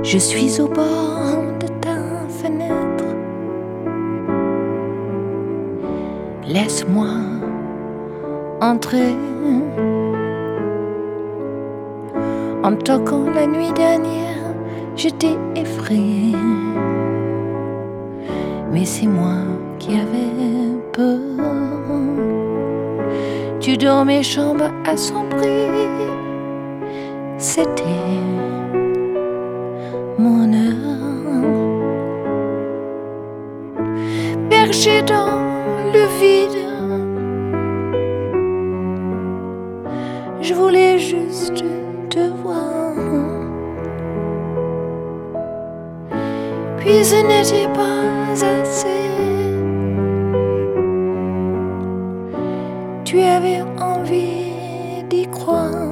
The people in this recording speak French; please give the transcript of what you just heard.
Je suis au bord de ta fenêtre. Laisse-moi entrer. En me toquant la nuit dernière, je t'ai effrayé. Mais c'est moi qui avais peur. Tu dormais chambre assombrie. C'était mon heure. Perché dans le vide, je voulais juste te voir. Puis ce n'était pas assez. Tu avais envie d'y croire.